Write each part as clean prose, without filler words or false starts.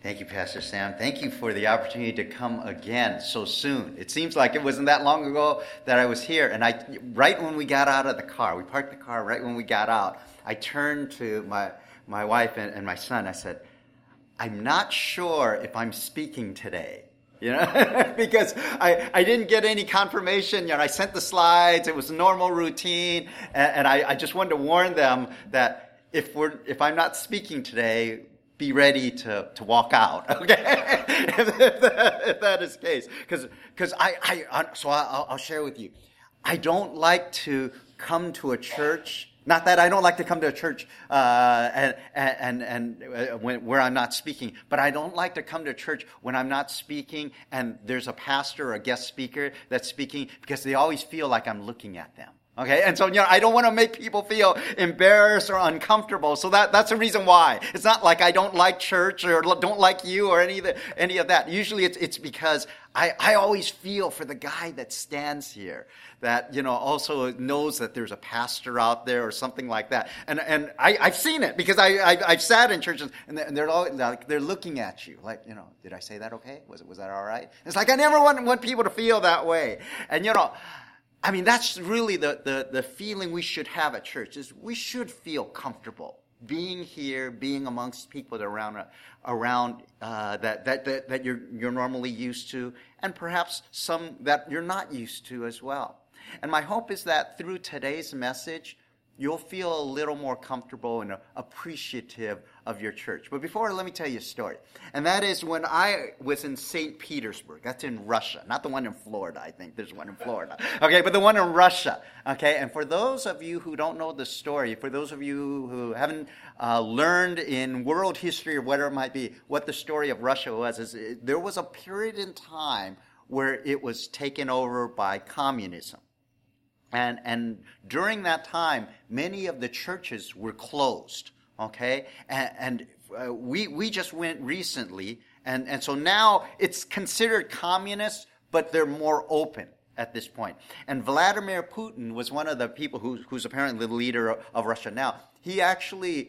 Thank you, Pastor Sam. Thank you for the opportunity to come again so soon. It seems like it wasn't that long ago that I was here. And right when we got out of the car, we parked the car right when we got out, I turned to my wife and my son. I said, I'm not sure if I'm speaking today. Because I didn't get any confirmation. I sent the slides. It was a normal routine. And I just wanted to warn them that if I'm not speaking today, be ready to walk out, okay? if that is the case. Because I'll share with you. I don't like to come to a church. Not that I don't like to come to a church where I'm not speaking, but I don't like to come to church when I'm not speaking and there's a pastor or a guest speaker that's speaking, because they always feel like I'm looking at them. Okay, and so, I don't want to make people feel embarrassed or uncomfortable. So that's the reason why. It's not like I don't like church or don't like you or any of that. Usually it's because I always feel for the guy that stands here that, also knows that there's a pastor out there or something like that. And I've seen it because I've sat in churches and they're all like, they're looking at you like, did I say that okay? Was that all right? It's like I never want people to feel that way. And, that's really the feeling we should have at church, is we should feel comfortable being here, being amongst people around that you're normally used to, and perhaps some that you're not used to as well. And my hope is that through today's message, you'll feel a little more comfortable and appreciative of your church. But before, let me tell you a story. And that is when I was in St. Petersburg. That's in Russia. Not the one in Florida, I think. There's one in Florida. Okay, but the one in Russia. Okay, and for those of you who don't know the story, for those of you who haven't learned in world history or whatever it might be, what the story of Russia was, there was a period in time where it was taken over by communism. And during that time, many of the churches were closed, okay? And we just went recently, and so now it's considered communist, but they're more open at this point. And Vladimir Putin was one of the people who's apparently the leader of Russia now. He actually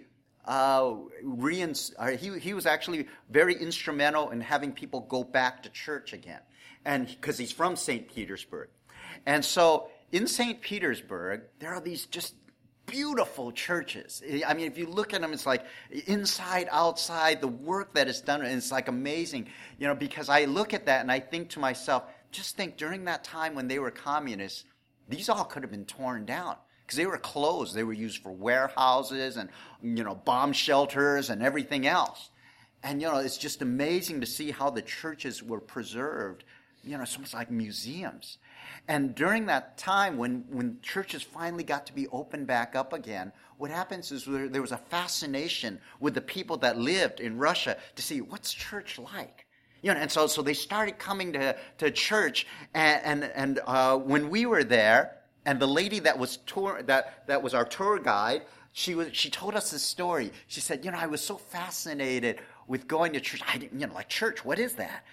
he was actually very instrumental in having people go back to church again, and because he's from St. Petersburg. And so in St. Petersburg, there are these just beautiful churches. I mean, if you look at them, it's like inside, outside, the work that is done, and it's like amazing, because I look at that and I think to myself, just think during that time when they were communists, these all could have been torn down because they were closed. They were used for warehouses and, bomb shelters and everything else. And, it's just amazing to see how the churches were preserved. It's almost like museums. And during that time, when churches finally got to be opened back up again, what happens is there was a fascination with the people that lived in Russia to see what's church like. And so they started coming to church, and when we were there, and the lady that was that was our tour guide, she told us this story. She said, I was so fascinated with going to church. I didn't, like church, what is that?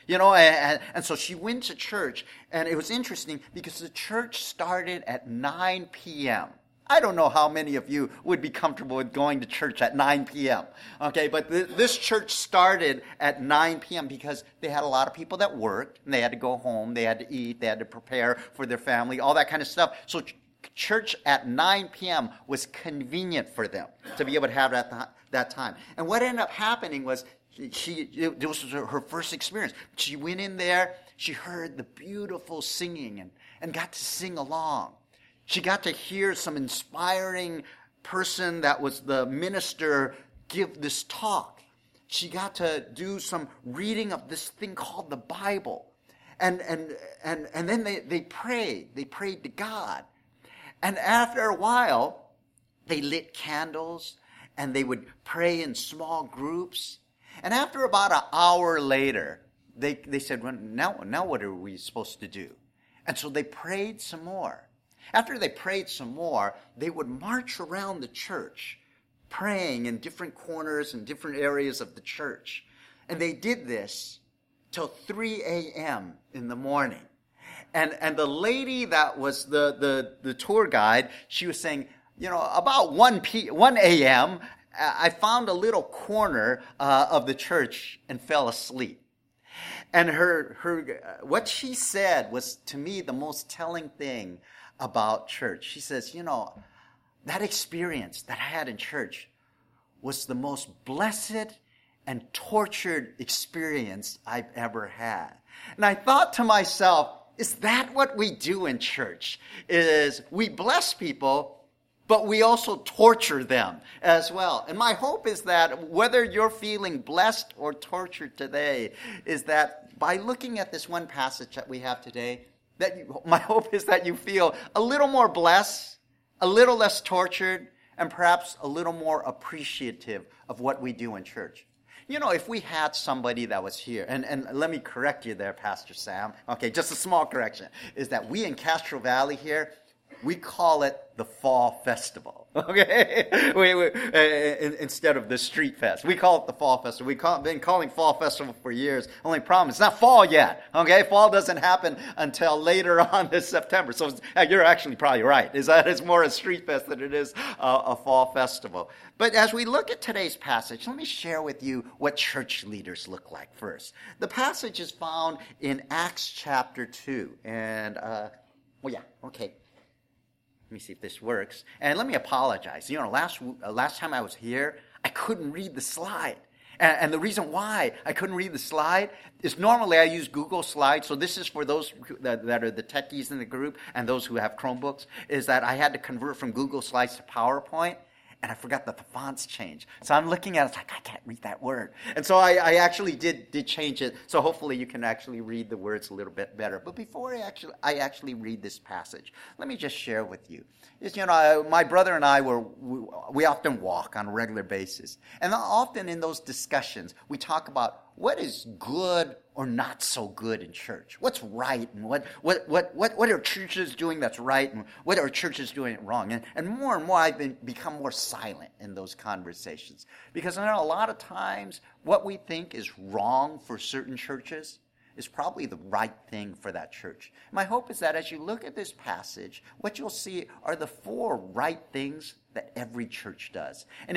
And so she went to church, and it was interesting because the church started at 9 p.m. I don't know how many of you would be comfortable with going to church at 9 p.m. Okay, but this church started at 9 p.m. because they had a lot of people that worked, and they had to go home, they had to eat, they had to prepare for their family, all that kind of stuff. So church at 9 p.m. was convenient for them to be able to have that time. And what ended up happening was, this was her first experience. She went in there, she heard the beautiful singing and got to sing along. She got to hear some inspiring person that was the minister give this talk. She got to do some reading of this thing called the Bible. And then they prayed. They prayed to God. And after a while, they lit candles and they would pray in small groups. And after about an hour later, they said, well, now what are we supposed to do? And so they prayed some more. After they prayed some more, they would march around the church, praying in different corners and different areas of the church. And they did this till 3 a.m. in the morning. And the lady that was the tour guide, she was saying, about 1 a.m., I found a little corner of the church and fell asleep. And what she said was, to me, the most telling thing about church. She says, that experience that I had in church was the most blessed and tortured experience I've ever had. And I thought to myself, is that what we do in church? Is we bless people, but we also torture them as well. And my hope is that whether you're feeling blessed or tortured today, is that by looking at this one passage that we have today, my hope is that you feel a little more blessed, a little less tortured, and perhaps a little more appreciative of what we do in church. If we had somebody that was here, and let me correct you there, Pastor Sam. Okay, just a small correction, is that we in Castro Valley here, we call it the Fall Festival, okay? Instead of the Street Fest. We call it the Fall Festival. We've been calling Fall Festival for years. Only problem, it's not fall yet, okay? Fall doesn't happen until later on this September. So you're actually probably right, is that it's more a Street Fest than it is a Fall Festival. But as we look at today's passage, let me share with you what church leaders look like first. The passage is found in Acts chapter 2. And, okay. Let me see if this works. And let me apologize. Last time I was here, I couldn't read the slide. And the reason why I couldn't read the slide is normally I use Google Slides. So this is for those that are the techies in the group and those who have Chromebooks, is that I had to convert from Google Slides to PowerPoint. And I forgot that the fonts changed. So I'm looking at it, it's like, I can't read that word. And so I actually did change it. So hopefully you can actually read the words a little bit better. But before I actually read this passage, let me just share with you. My brother and I we often walk on a regular basis. And often in those discussions, we talk about what is good or not so good in church. What's right and what are churches doing that's right and what are churches doing wrong? And more I've become more silent in those conversations. Because I know a lot of times what we think is wrong for certain churches is probably the right thing for that church. My hope is that as you look at this passage, what you'll see are the 4 right things that every church does. And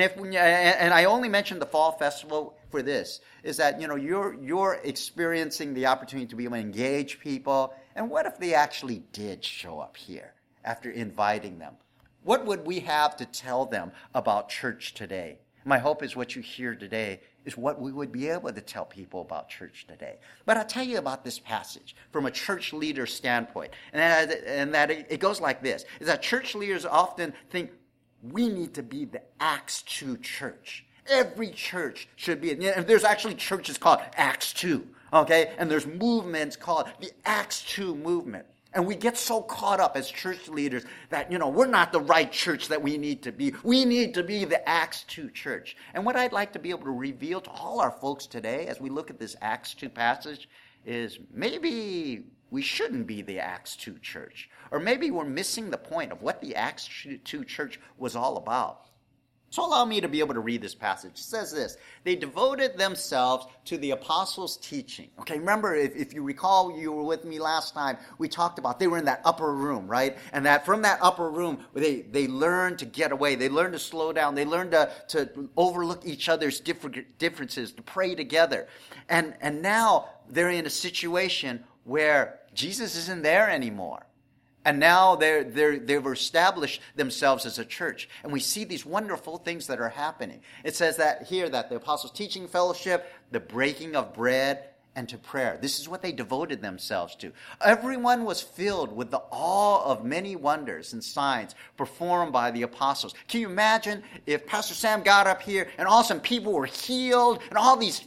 I only mentioned the Fall Festival for this, is that you're experiencing the opportunity to be able to engage people. And what if they actually did show up here after inviting them? What would we have to tell them about church today? My hope is what you hear today is what we would be able to tell people about church today. But I'll tell you about this passage from a church leader standpoint. And that it goes like this, is that church leaders often think we need to be the Acts 2 church. Every church should be. And there's actually churches called Acts 2, okay? And there's movements called the Acts 2 movement. And we get so caught up as church leaders that, we're not the right church that we need to be. We need to be the Acts 2 church. And what I'd like to be able to reveal to all our folks today as we look at this Acts 2 passage is maybe we shouldn't be the Acts 2 church. Or maybe we're missing the point of what the Acts 2 church was all about. So allow me to be able to read this passage. It says this: they devoted themselves to the apostles' teaching. Okay, remember, if you recall, you were with me last time, we talked about they were in that upper room, right? And that from that upper room, they learned to get away. They learned to slow down. They learned to overlook each other's differences, to pray together. And now they're in a situation where Jesus isn't there anymore. And now they've established themselves as a church. And we see these wonderful things that are happening. It says that here that the apostles' teaching fellowship, the breaking of bread, and to prayer. This is what they devoted themselves to. Everyone was filled with the awe of many wonders and signs performed by the apostles. Can you imagine if Pastor Sam got up here and all of a sudden people were healed and all these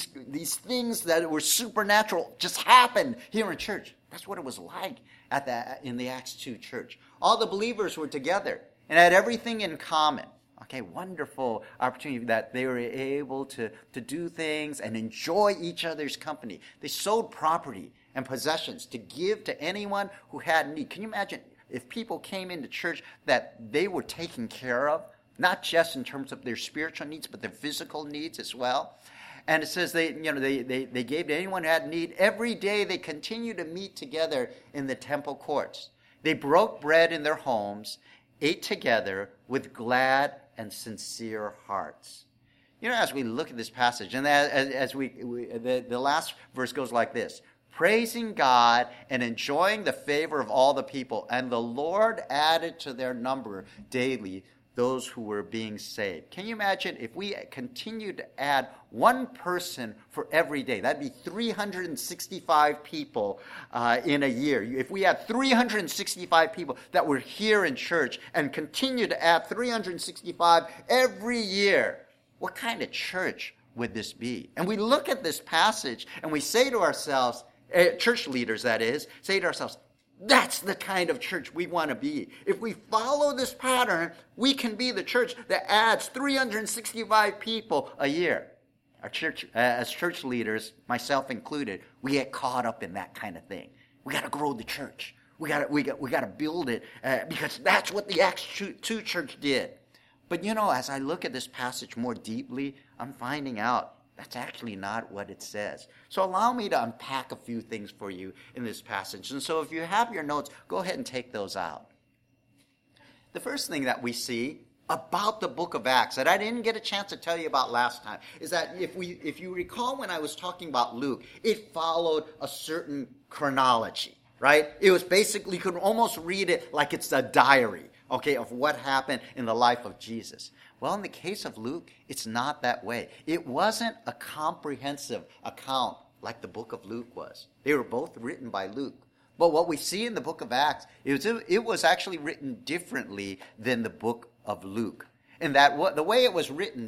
things that were supernatural just happened here in church? That's what it was like in the Acts 2 church. All the believers were together and had everything in common. Okay, wonderful opportunity that they were able to do things and enjoy each other's company. They sold property and possessions to give to anyone who had need. Can you imagine if people came into church that they were taken care of, not just in terms of their spiritual needs, but their physical needs as well? And it says they gave to anyone who had need. Every day they continued to meet together in the temple courts. They broke bread in their homes, ate together with glad and sincere hearts. You know, as we look at this passage, and the last verse goes like this: praising God and enjoying the favor of all the people, and the Lord added to their number daily those who were being saved. Can you imagine if we continued to add one person for every day? That'd be 365 people in a year. If we had 365 people that were here in church and continue to add 365 every year, what kind of church would this be? And we look at this passage and we say to ourselves, church leaders that is, say to ourselves, that's the kind of church we want to be. If we follow this pattern, we can be the church that adds 365 people a year. Our church, as church leaders, myself included, we get caught up in that kind of thing. We got to grow the church. We got to build it because that's what the Acts 2 church did. But you know, as I look at this passage more deeply, I'm finding out that's actually not what it says. So allow me to unpack a few things for you in this passage. And so if you have your notes, go ahead and take those out. The first thing that we see about the book of Acts that I didn't get a chance to tell you about last time is that if you recall when I was talking about Luke, it followed a certain chronology, right? It was basically, you could almost read it like it's a diary, okay, of what happened in the life of Jesus. Well, in the case of Luke, it's not that way. It wasn't a comprehensive account like the book of Luke was. They were both written by Luke. But what we see in the book of Acts, it was actually written differently than the book of Luke. In that the way it was written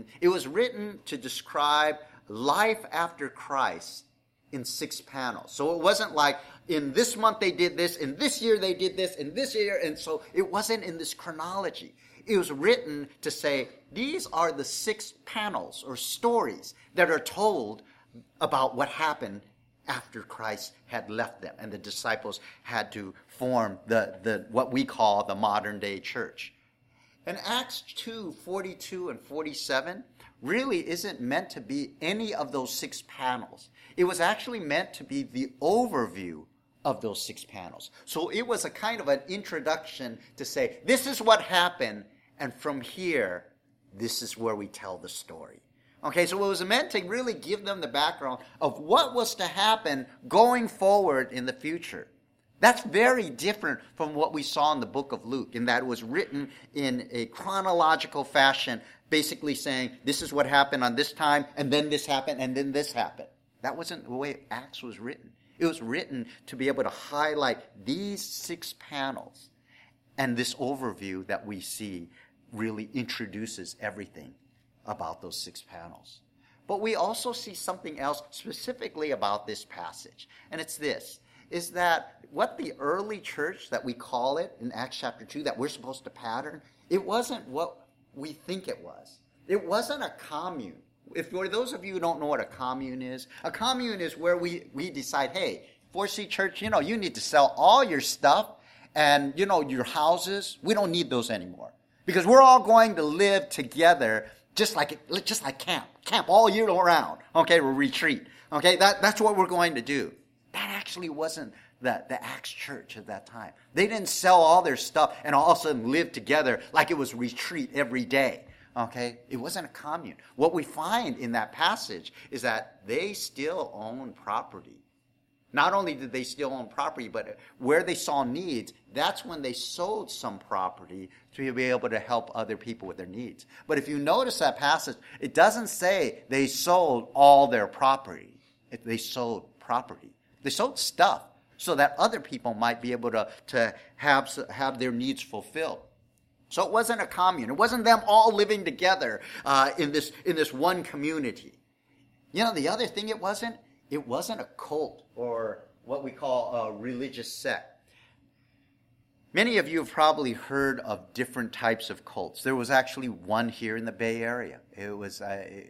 to describe life after Christ in 6 panels. So it wasn't like, in this month they did this, in this year they did this, in this year, and so it wasn't in this chronology. It was written to say, these are the 6 panels or stories that are told about what happened after Christ had left them and the disciples had to form the what we call the modern day church. And Acts 2:42 and 47 really isn't meant to be any of those 6 panels. It was actually meant to be the overview of those 6 panels. So it was a kind of an introduction to say, this is what happened, and from here, this is where we tell the story. Okay, so it was meant to really give them the background of what was to happen going forward in the future. That's very different from what we saw in the book of Luke, in that it was written in a chronological fashion, basically saying, this is what happened on this time, and then this happened, and then this happened. That wasn't the way Acts was written. It was written to be able to highlight these 6 panels. And this overview that we see really introduces everything about those 6 panels. But we also see something else specifically about this passage. And it's this, is that what the early church that we call it in Acts chapter 2 that we're supposed to pattern, it wasn't what we think it was. It wasn't a commune. If for those of you who don't know what a commune is where we decide, hey, 4C Church, you need to sell all your stuff and, your houses. We don't need those anymore because we're all going to live together just like camp all year round. Okay, we'll retreat. Okay, that's what we're going to do. That actually wasn't the Acts church at that time. They didn't sell all their stuff and all of a sudden live together like it was retreat every day. Okay, it wasn't a commune. What we find in that passage is that they still own property. Not only did they still own property, but where they saw needs, that's when they sold some property to be able to help other people with their needs. But if you notice that passage, it doesn't say they sold all their property. They sold property. They sold stuff so that other people might be able to have their needs fulfilled. So it wasn't a commune. It wasn't them all living together in this one community. The other thing it wasn't a cult or what we call a religious sect. Many of you have probably heard of different types of cults. There was actually one here in the Bay Area. It was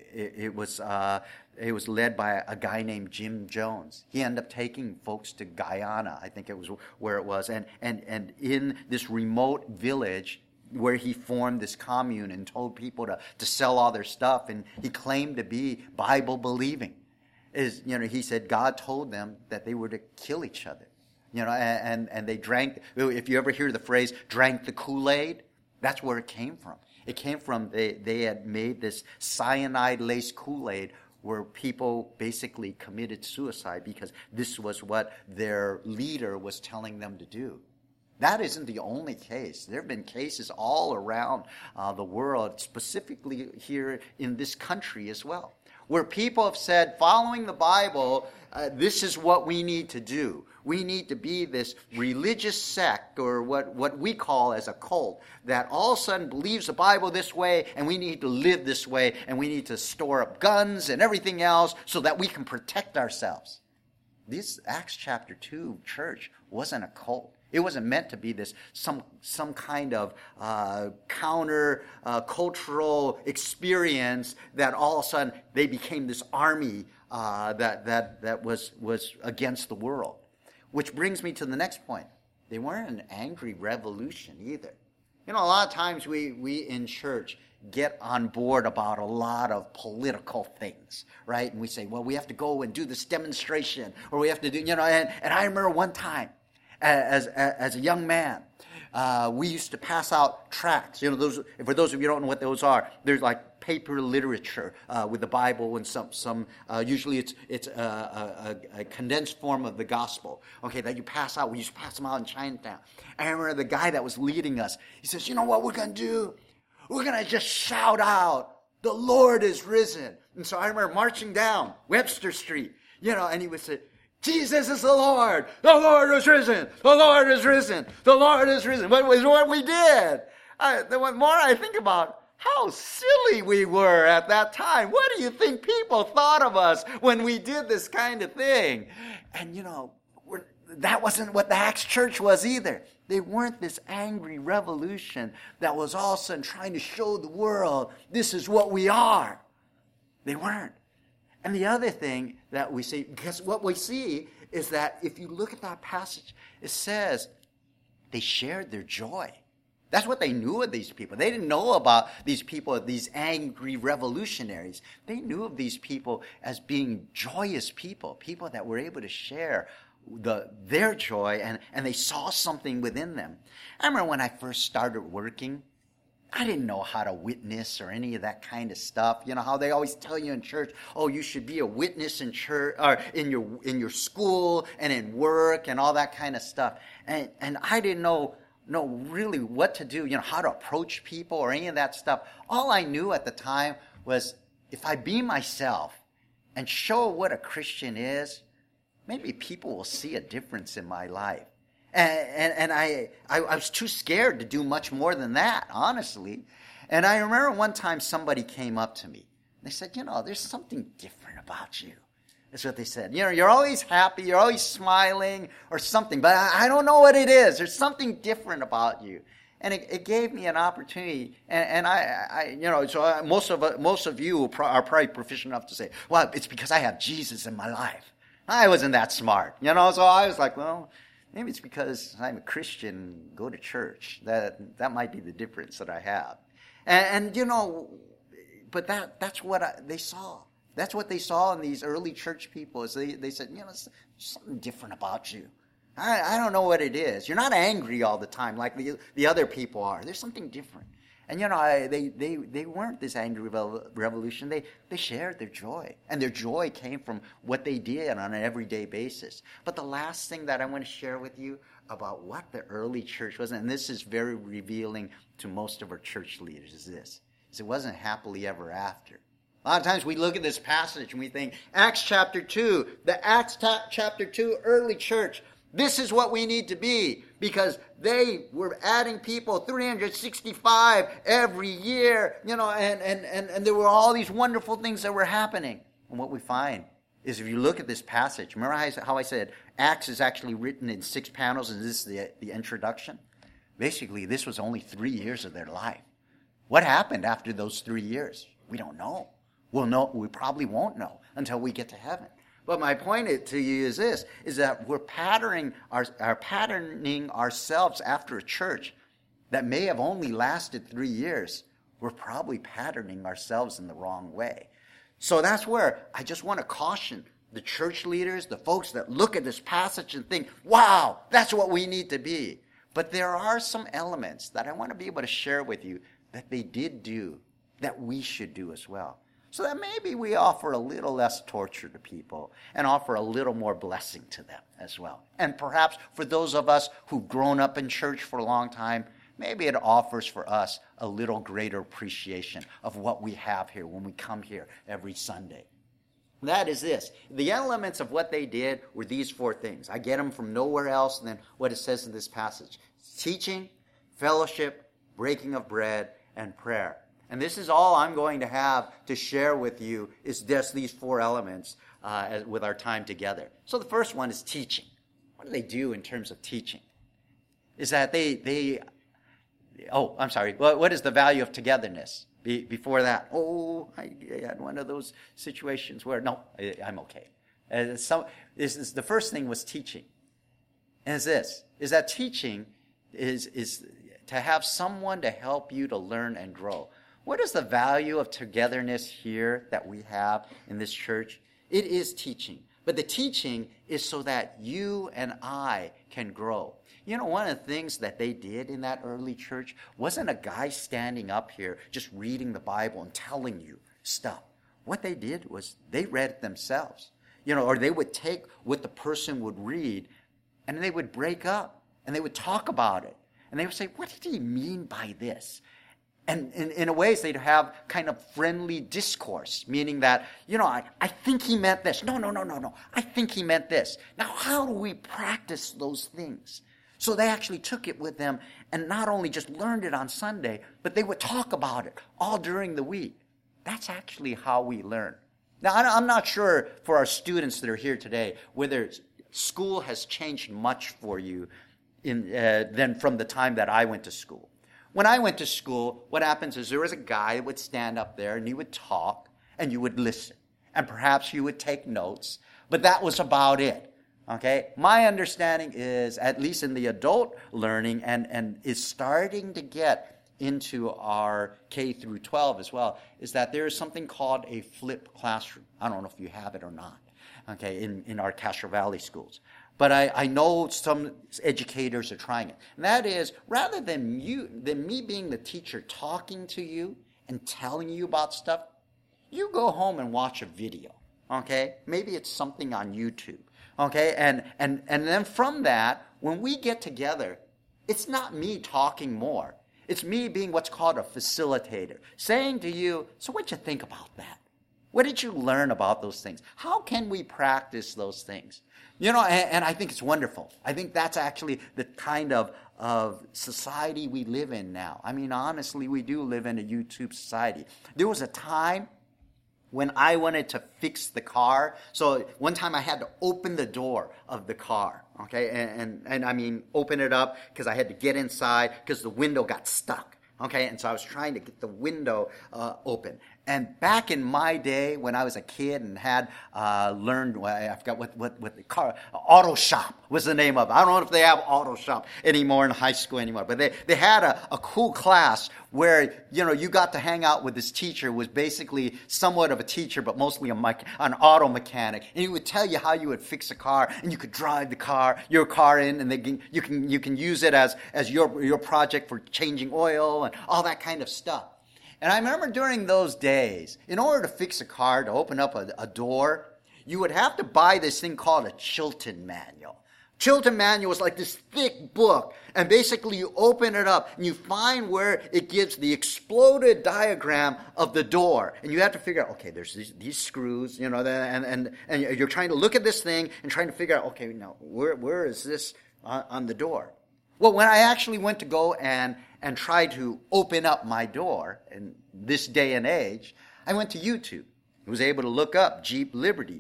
led by a guy named Jim Jones. He ended up taking folks to Guyana, I think it was where it was, and in this remote village where he formed this commune and told people to sell all their stuff, and he claimed to be Bible believing. He said God told them that they were to kill each other. And they drank, if you ever hear the phrase, drank the Kool-Aid, that's where it came from. It came from they had made this cyanide-laced Kool-Aid where people basically committed suicide because this was what their leader was telling them to do. That isn't the only case. There have been cases all around the world, specifically here in this country as well, where people have said, following the Bible, this is what we need to do. We need to be this religious sect, or what we call as a cult, that all of a sudden believes the Bible this way, and we need to live this way, and we need to store up guns and everything else so that we can protect ourselves. This Acts chapter 2 church wasn't a cult. It wasn't meant to be this some kind of counter cultural experience that all of a sudden they became this army that was against the world. Which brings me to the next point. They weren't an angry revolution either. You know, a lot of times we in church get on board about a lot of political things, right? And we say, well, we have to go and do this demonstration, or we have to do, and I remember one time, as a young man, we used to pass out tracts. For those of you who don't know what those are, there's like paper literature with the Bible and some usually it's a condensed form of the gospel. Okay, that you pass out. We used to pass them out in Chinatown. I remember the guy that was leading us. He says, "You know what we're gonna do? We're gonna just shout out, 'The Lord is risen.'" And so I remember marching down Webster Street. And he would say, "Jesus is the Lord. The Lord is risen. The Lord is risen. The Lord is risen." But it was what we did. The more I think about how silly we were at that time. What do you think people thought of us when we did this kind of thing? And, that wasn't what the Acts church was either. They weren't this angry revolution that was all of a sudden trying to show the world, this is what we are. They weren't. And the other thing that we see, because what we see is that if you look at that passage, it says they shared their joy. That's what they knew of these people. They didn't know about these people, these angry revolutionaries. They knew of these people as being joyous people that were able to share their joy, and they saw something within them. I remember when I first started working, I didn't know how to witness or any of that kind of stuff. You know how they always tell you in church, oh, you should be a witness in church or in your school and in work and all that kind of stuff. And I didn't know really what to do, how to approach people or any of that stuff. All I knew at the time was if I be myself and show what a Christian is, maybe people will see a difference in my life. And I was too scared to do much more than that, honestly. And I remember one time somebody came up to me. They said, there's something different about you. That's what they said. You're always happy, you're always smiling or something, but I don't know what it is. There's something different about you. And it gave me an opportunity. And most of you are probably proficient enough to say, well, it's because I have Jesus in my life. I wasn't that smart, so I was like, well, maybe it's because I'm a Christian, go to church. That might be the difference that I have. But that's what they saw. That's what they saw in these early church people. Is they said, there's something different about you. I don't know what it is. You're not angry all the time like the other people are. There's something different. And they weren't this angry revolution. They shared their joy. And their joy came from what they did on an everyday basis. But the last thing that I want to share with you about what the early church was, and this is very revealing to most of our church leaders, is this. It wasn't happily ever after. A lot of times we look at this passage and we think, Acts chapter 2, the Acts chapter 2 early church, this is what we need to be, because they were adding people 365 every year, and there were all these wonderful things that were happening. And what we find is if you look at this passage, remember how I said Acts is actually written in 6 panels and this is the introduction? Basically, this was only 3 years of their life. What happened after those 3 years? We don't know. We probably won't know until we get to heaven. But my point to you is this, is that we're patterning ourselves after a church that may have only lasted 3 years. We're probably patterning ourselves in the wrong way. So that's where I just want to caution the church leaders, the folks that look at this passage and think, wow, that's what we need to be. But there are some elements that I want to be able to share with you that they did do that we should do as well. So that maybe we offer a little less torture to people and offer a little more blessing to them as well. And perhaps for those of us who've grown up in church for a long time, maybe it offers for us a little greater appreciation of what we have here when we come here every Sunday. That is this. The elements of what they did were these four things. I get them from nowhere else than what it says in this passage. Teaching, fellowship, breaking of bread, and prayer. And this is all I'm going to have to share with you is just these four elements with our time together. So the first one is teaching. What do they do in terms of teaching? Is that I'm sorry. What is the value of togetherness? Before that, I had one of those situations where, no, I'm okay. The first thing was teaching. And is that teaching is to have someone to help you to learn and grow. What is the value of togetherness here that we have in this church? It is teaching. But the teaching is so that you and I can grow. You know, one of the things that they did in that early church wasn't a guy standing up here just reading the Bible and telling you stuff. What they did was they read it themselves. You know, or they would take what the person would read and they would break up and they would talk about it. And they would say, what did he mean by this? And in a ways, they'd have kind of friendly discourse, meaning that, you know, I think he meant this. No. I think he meant this. Now, how do we practice those things? So they actually took it with them and not only just learned it on Sunday, but they would talk about it all during the week. That's actually how we learn. Now, I'm not sure for our students that are here today whether school has changed much for you than from the time that I went to school. When I went to school, what happens is there was a guy that would stand up there and he would talk and you would listen. And perhaps you would take notes, but that was about it. Okay? My understanding is, at least in the adult learning and is starting to get into our K through 12 as well, is that there is something called a flipped classroom. I don't know if you have it or not, okay, in our Castro Valley schools. But I know some educators are trying it. And that is, rather than me being the teacher talking to you and telling you about stuff, you go home and watch a video, okay? Maybe it's something on YouTube, okay? And then from that, when we get together, it's not me talking more. It's me being what's called a facilitator, saying to you, so what'd you think about that? What did you learn about those things? How can we practice those things? You know, and I think it's wonderful. I think that's actually the kind of society we live in now. I mean, honestly, we do live in a YouTube society. There was a time when I wanted to fix the car. So one time I had to open the door of the car, okay? And I mean, open it up because I had to get inside because the window got stuck, okay? And so I was trying to get the window open. And back in my day, when I was a kid and had learned, I forgot what the car, Auto Shop was the name of it. I don't know if they have Auto Shop anymore in high school anymore, but they had a cool class where, you know, you got to hang out with this teacher who was basically somewhat of a teacher, but mostly an auto mechanic. And he would tell you how you would fix a car, and you could drive your car in, and you can use it as your project for changing oil and all that kind of stuff. And I remember during those days, in order to fix a car, to open up a door, you would have to buy this thing called a Chilton manual. Chilton manual is like this thick book, and basically you open it up and you find where it gives the exploded diagram of the door, and you have to figure out, okay, there's these screws, you know, and you're trying to look at this thing and trying to figure out, okay, now where is this on the door? Well, when I actually went to go and try to open up my door in this day and age, I went to YouTube. I was able to look up Jeep Liberty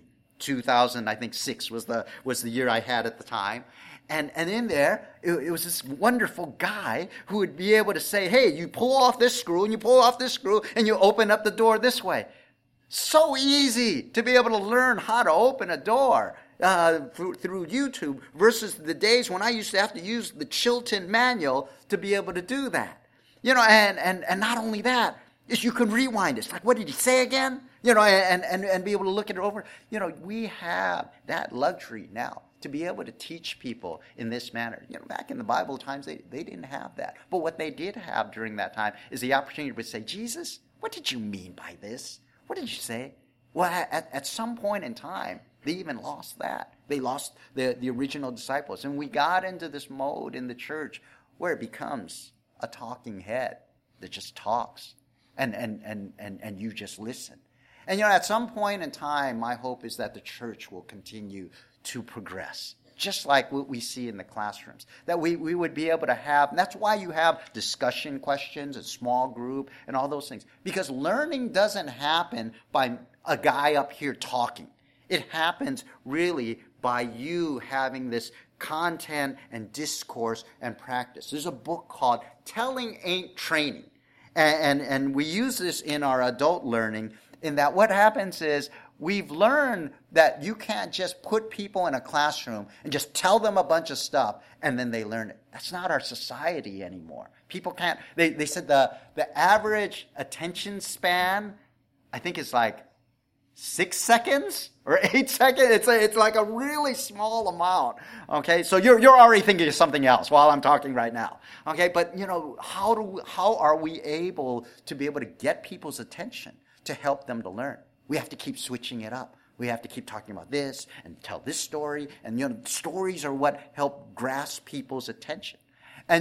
2006 was the year I had at the time. And in there, it was this wonderful guy who would be able to say, hey, you pull off this screw and you pull off this screw and you open up the door this way. So easy to be able to learn how to open a door through YouTube versus the days when I used to have to use the Chilton manual to be able to do that. You know, and not only that, is you can rewind it. It's like, what did he say again? and be able to look it over. We have that luxury now to be able to teach people in this manner. Back in the Bible times, they didn't have that. But what they did have during that time is the opportunity to say, Jesus, what did you mean by this? What did you say? Well, at some point in time, they even lost that. They lost the original disciples. And we got into this mode in the church where it becomes a talking head that just talks. And you just listen. And at some point in time, my hope is that the church will continue to progress, just like what we see in the classrooms. That we would be able to have, and that's why you have discussion questions, a small group, and all those things. Because learning doesn't happen by a guy up here talking. It happens really by you having this content and discourse and practice. There's a book called Telling Ain't Training. And we use this in our adult learning, in that what happens is we've learned that you can't just put people in a classroom and just tell them a bunch of stuff and then they learn it. That's not our society anymore. People can't. They said the average attention span, I think, is like 6 seconds or 8 seconds. It's like a really small amount. Okay, so you're already thinking of something else while I'm talking right now. Okay, but how are we able to be able to get people's attention to help them to learn? We have to keep switching it up. We have to keep talking about this and tell this story. And stories are what help grasp people's attention. And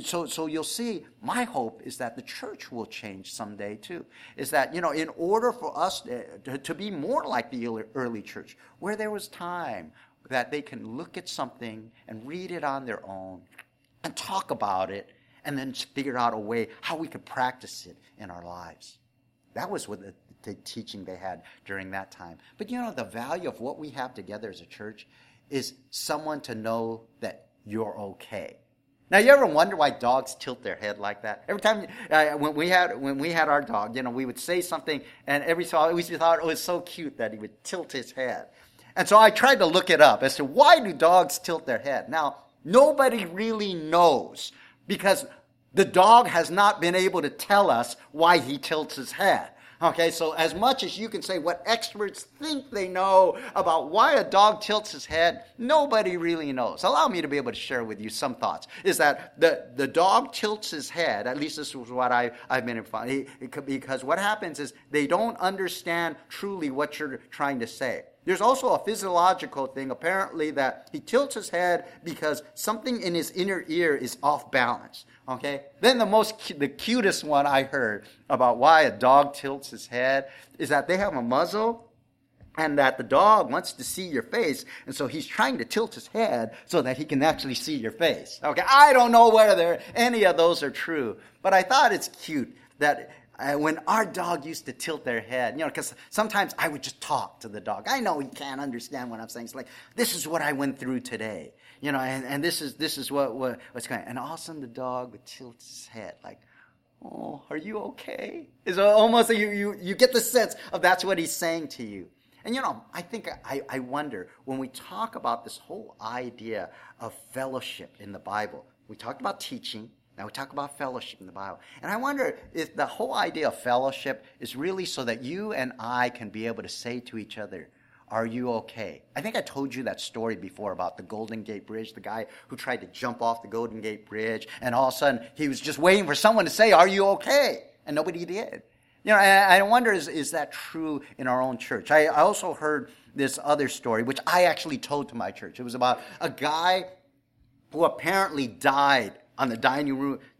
so you'll see, my hope is that the church will change someday too. Is that, in order for us to be more like the early church, where there was time that they can look at something and read it on their own and talk about it and then figure out a way how we could practice it in our lives. That was what the teaching they had during that time. But the value of what we have together as a church is someone to know that you're okay. Now, you ever wonder why dogs tilt their head like that? Every time when we had our dog, we would say something, and every so we thought it was so cute that he would tilt his head. And so I tried to look it up as to why do dogs tilt their head. Now, nobody really knows, because the dog has not been able to tell us why he tilts his head. Okay, so as much as you can say what experts think they know about why a dog tilts his head, nobody really knows. Allow me to be able to share with you some thoughts. Is that the dog tilts his head, at least this was what I've been informed, because what happens is they don't understand truly what you're trying to say. There's also a physiological thing, apparently, that he tilts his head because something in his inner ear is off balance. Okay? Then the cutest one I heard about why a dog tilts his head is that they have a muzzle and that the dog wants to see your face, and so he's trying to tilt his head so that he can actually see your face. Okay? I don't know whether any of those are true, but I thought it's cute that when our dog used to tilt their head, because sometimes I would just talk to the dog. I know he can't understand what I'm saying. It's like, this is what I went through today, and this is what's going on. And all of a sudden the dog would tilt his head like, oh, are you okay? It's almost like you get the sense of that's what he's saying to you. And I think I wonder, when we talk about this whole idea of fellowship in the Bible, we talked about teaching. Now we talk about fellowship in the Bible. And I wonder if the whole idea of fellowship is really so that you and I can be able to say to each other, are you okay? I think I told you that story before about the Golden Gate Bridge, the guy who tried to jump off the Golden Gate Bridge, and all of a sudden he was just waiting for someone to say, are you okay? And nobody did. And I wonder, is that true in our own church? I also heard this other story, which I actually told to my church. It was about a guy who apparently died on the dining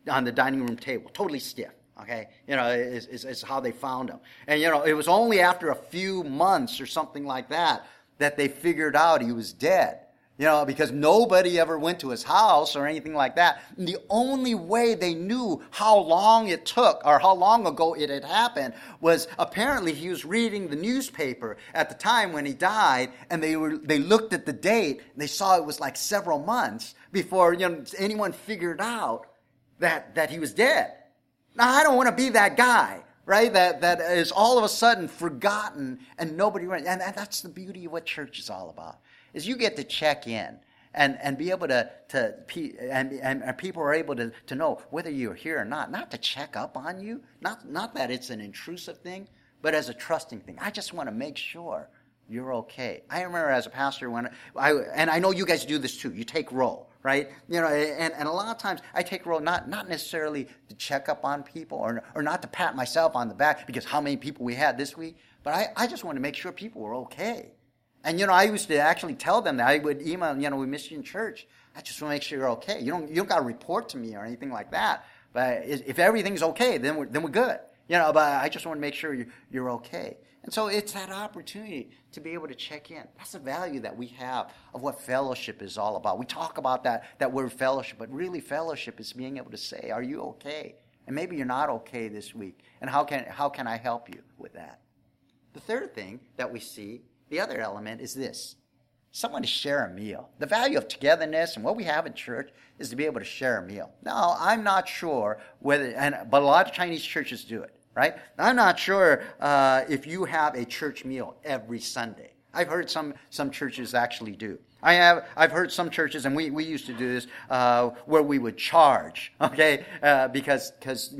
room table, totally stiff. Okay, is how they found him. And it was only after a few months or something like that they figured out he was dead. Because nobody ever went to his house or anything like that. And the only way they knew how long it took or how long ago it had happened was apparently he was reading the newspaper at the time when he died, and they looked at the date and they saw it was like several months before anyone figured out that he was dead. Now, I don't want to be that guy, right? That is all of a sudden forgotten and nobody went. And that's the beauty of what church is all about. Is you get to check in and be able and people are able to know whether you're here or not to check up on you, not that it's an intrusive thing, but as a trusting thing. I just want to make sure you're okay. I remember as a pastor and I know you guys do this too. You take roll, right? And a lot of times I take roll not necessarily to check up on people or not to pat myself on the back because how many people we had this week, but I just want to make sure people were okay. And I used to actually tell them that I would email, we miss you in church. I just want to make sure you're okay. You don't got to report to me or anything like that. But if everything's okay, then we're good. But I just want to make sure you're okay. And so it's that opportunity to be able to check in. That's the value that we have of what fellowship is all about. We talk about that word fellowship, but really fellowship is being able to say, are you okay? And maybe you're not okay this week. And how can I help you with that? The third thing that we see, the other element, is this. Someone to share a meal. The value of togetherness and what we have in church is to be able to share a meal. Now, I'm not sure but a lot of Chinese churches do it, right? I'm not sure if you have a church meal every Sunday. I've heard some churches actually do. I've heard some churches, and we used to do this, where we would charge, okay, because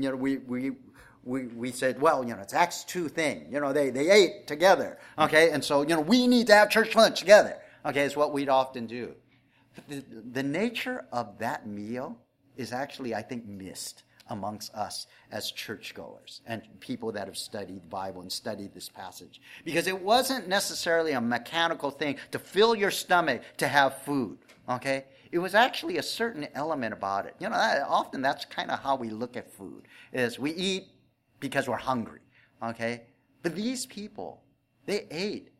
we said, well, it's Acts 2 thing. They ate together, okay, and so we need to have church lunch together. Okay, it's what we'd often do. But the nature of that meal is actually, I think, missed amongst us as churchgoers and people that have studied the Bible and studied this passage. Because it wasn't necessarily a mechanical thing to fill your stomach to have food, okay? It was actually a certain element about it. Often that's kind of how we look at food, is we eat because we're hungry, okay? But these people, they ate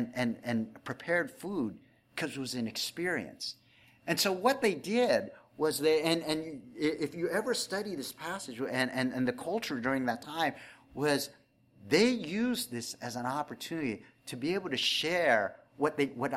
and prepared food because it was an experience. And so what they did was and if you ever study this passage and the culture during that time, was they used this as an opportunity to be able to share what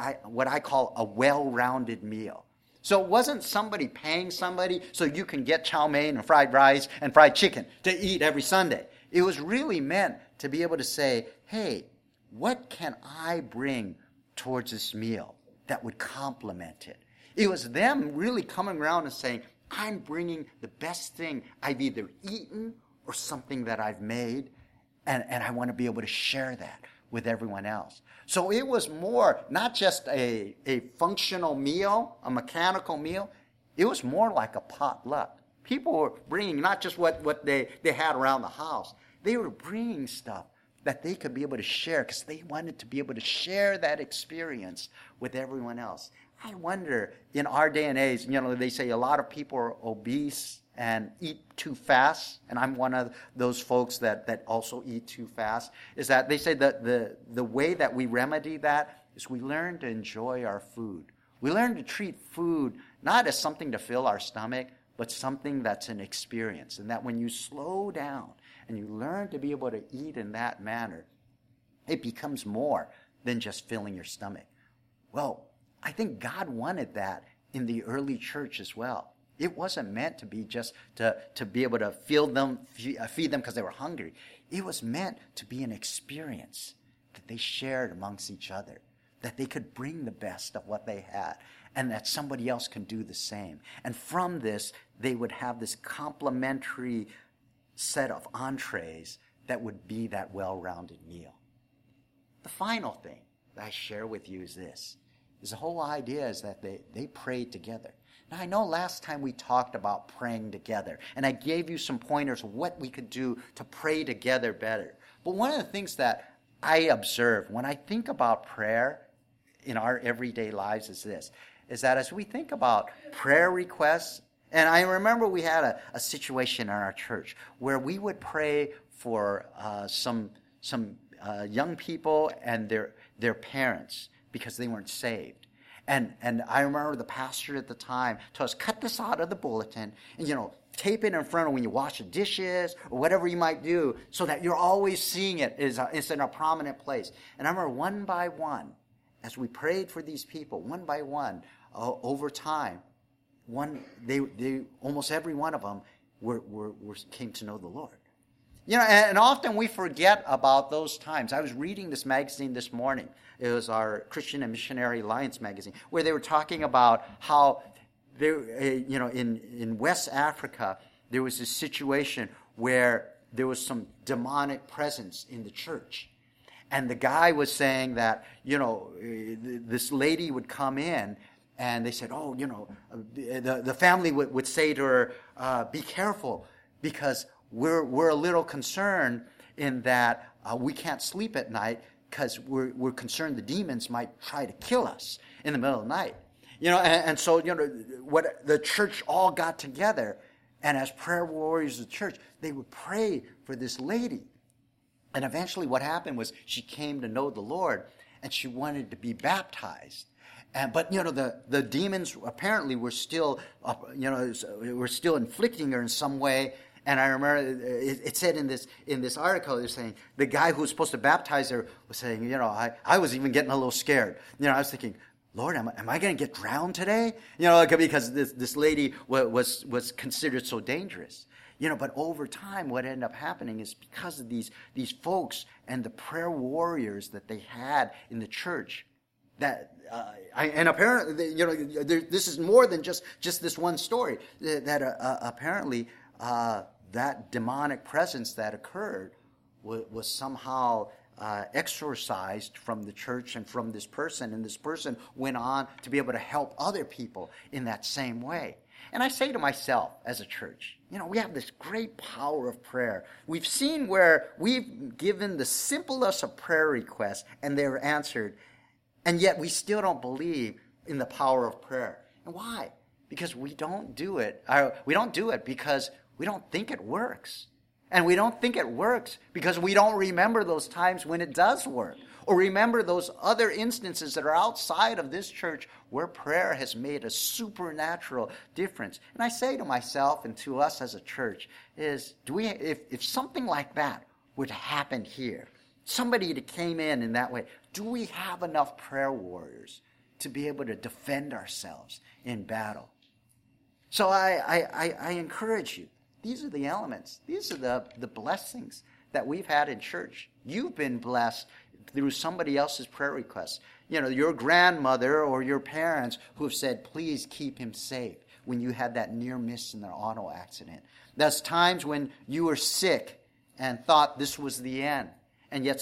I call a well-rounded meal. So it wasn't somebody paying somebody so you can get chow mein and fried rice and fried chicken to eat every Sunday. It was really meant to be able to say, hey, what can I bring towards this meal that would complement it? It was them really coming around and saying, I'm bringing the best thing I've either eaten or something that I've made, and I want to be able to share that with everyone else. So it was more, not just a functional meal, a mechanical meal. It was more like a potluck. People were bringing not just what they had around the house. They were bringing stuff that they could be able to share because they wanted to be able to share that experience with everyone else. I wonder, in our day and age, they say a lot of people are obese and eat too fast, and I'm one of those folks that also eat too fast, is that they say that the way that we remedy that is we learn to enjoy our food. We learn to treat food not as something to fill our stomach, but something that's an experience, and that when you slow down and you learn to be able to eat in that manner, it becomes more than just filling your stomach. Well, I think God wanted that in the early church as well. It wasn't meant to be just to be able to feed them because they were hungry. It was meant to be an experience that they shared amongst each other, that they could bring the best of what they had, and that somebody else can do the same. And from this, they would have this complementary set of entrees that would be that well-rounded meal. The final thing that I share with you is this, is the whole idea is that they prayed together. Now, I know last time we talked about praying together, and I gave you some pointers of what we could do to pray together better. But one of the things that I observe when I think about prayer in our everyday lives is this, is that as we think about prayer requests, and I remember we had a situation in our church where we would pray for some young people and their parents because they weren't saved. And I remember the pastor at the time told us, cut this out of the bulletin and, tape it in front of when you wash the dishes or whatever you might do so that you're always seeing it. It's in a prominent place. And I remember one by one, as we prayed for these people, one by one, over time, they almost every one of them came to know the Lord. And often we forget about those times. I was reading this magazine this morning. It was our Christian and Missionary Alliance magazine, where they were talking about how there, in West Africa, there was this situation where there was some demonic presence in the church. And the guy was saying that, this lady would come in, and they said, the family would say to her, be careful, because we're a little concerned in that we can't sleep at night because we're concerned the demons might try to kill us in the middle of the night. And so what the church all got together, and as prayer warriors of the church, they would pray for this lady. And eventually what happened was she came to know the Lord, and she wanted to be baptized. But the demons apparently were still inflicting her in some way. And I remember it said in this article, they're saying the guy who was supposed to baptize her was saying, I was even getting a little scared. I was thinking, Lord, am I going to get drowned today? Because this lady was considered so dangerous. But over time, what ended up happening is because of these folks and the prayer warriors that they had in the church, and apparently, this is more than just this one story. That apparently that demonic presence that occurred was somehow exorcised from the church and from this person, and this person went on to be able to help other people in that same way. And I say to myself, as a church, we have this great power of prayer. We've seen where we've given the simplest of prayer requests and they were answered, and yet we still don't believe in the power of prayer. And why? Because we don't do it. We don't do it because we don't think it works. And we don't think it works because we don't remember those times when it does work. Or remember those other instances that are outside of this church where prayer has made a supernatural difference. And I say to myself and to us as a church is, if something like that would happen here, somebody that came in that way, do we have enough prayer warriors to be able to defend ourselves in battle? So I encourage you. These are the elements. These are the blessings that we've had in church. You've been blessed through somebody else's prayer requests. Your grandmother or your parents who have said, please keep him safe when you had that near miss in the auto accident. There's times when you were sick and thought this was the end. And yet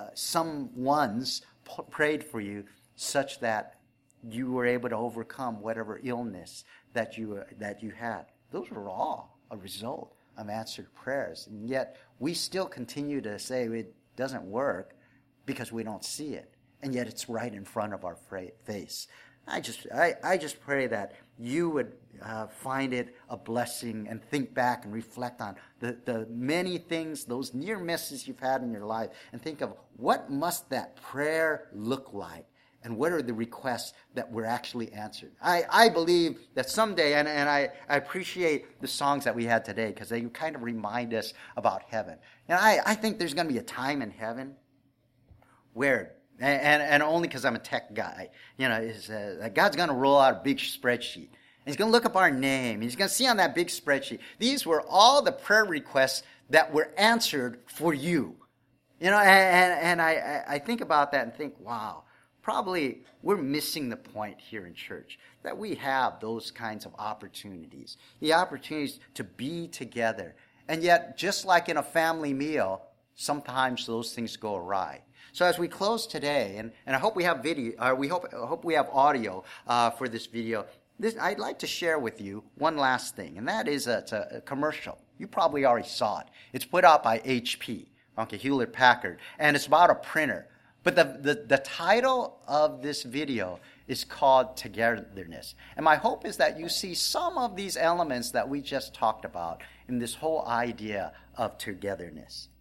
someone's prayed for you such that you were able to overcome whatever illness that you had. Those were all a result of answered prayers. And yet we still continue to say it doesn't work because we don't see it. And yet it's right in front of our face. I just pray that you would find it a blessing and think back and reflect on the many things, those near misses you've had in your life, and think of what must that prayer look like, and what are the requests that were actually answered. I believe that someday, and I appreciate the songs that we had today because they kind of remind us about heaven. And I think there's going to be a time in heaven where, and only because I'm a tech guy, God's going to roll out a big spreadsheet. And he's going to look up our name. He's going to see on that big spreadsheet, these were all the prayer requests that were answered for you. And I think about that and think, wow, probably we're missing the point here in church, that we have those kinds of opportunities, the opportunities to be together. And yet, just like in a family meal, sometimes those things go awry. So as we close today, and I hope we have video, hope we have audio for this video. I'd like to share with you one last thing, and that is it's a commercial. You probably already saw it. It's put out by HP, Hewlett Packard, and it's about a printer. But the title of this video is called Togetherness. And my hope is that you see some of these elements that we just talked about in this whole idea of togetherness.